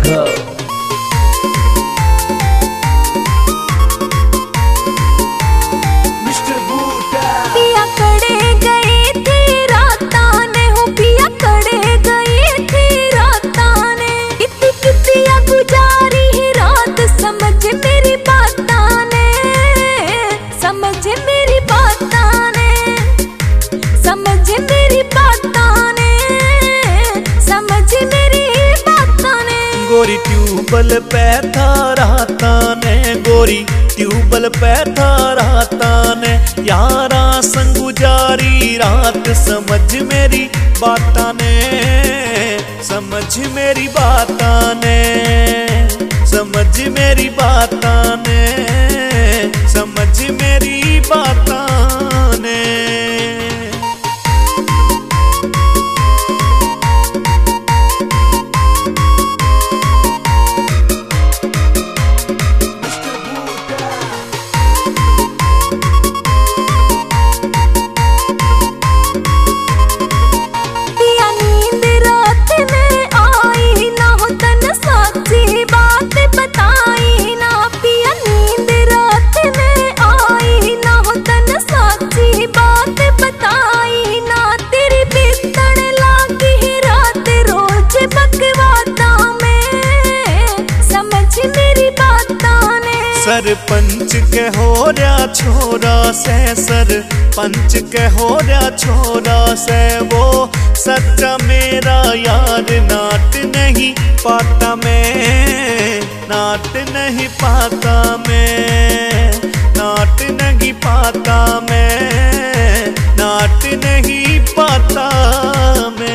राघव। पिया कड़े गई थी राताने हो, पिया कड़े गई थी राताने, कितनी कितिया गुजारी ही रात, समझ मेरी बाताने, समझ मेरी बाताने, समझ मेरी बाताने, समझ मेरी बाताने। गोरी ट्यूबल पे था राताने, गोरी ट्यूबल पे था राताने, यारा संग गुजारी रात, समझ मेरी बाताने, समझ मेरी बाताने, समझ मेरी बाताने, समझ मेरी बाताने। सरपंच के हो रहा छोरा से, सरपंच के हो रहा छोरा से, वो सच्चा मेरा यार नाट नहीं पाता मैं, नाट नहीं पाता मैं, नाट नहीं पाता मैं, नाट नहीं पाता मैं।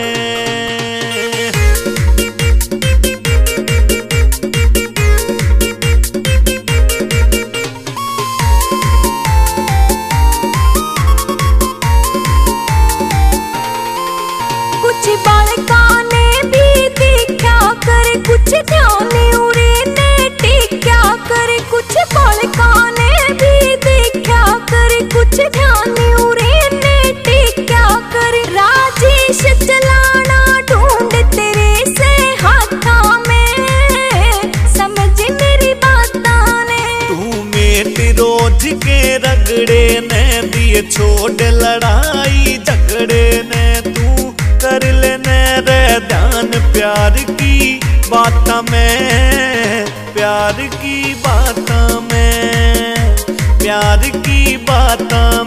कुछ बालकाने भी देखा करे, कुछ ध्यान उरे ने टेक्या करे, कुछ बालकाने भी देखा करे, कुछ ध्यान उरे ने टेक्या करे। राजेश चलाना ढूंढ तेरे से हाथा में, समझ मेरी बाताने। तू मेरे रोज के रगड़े ने दिए छोड़ लड़ाई झगड़े ने, तू कर लेने रे ध्यान प्यार की बात में, प्यार की बात में, प्यार की बात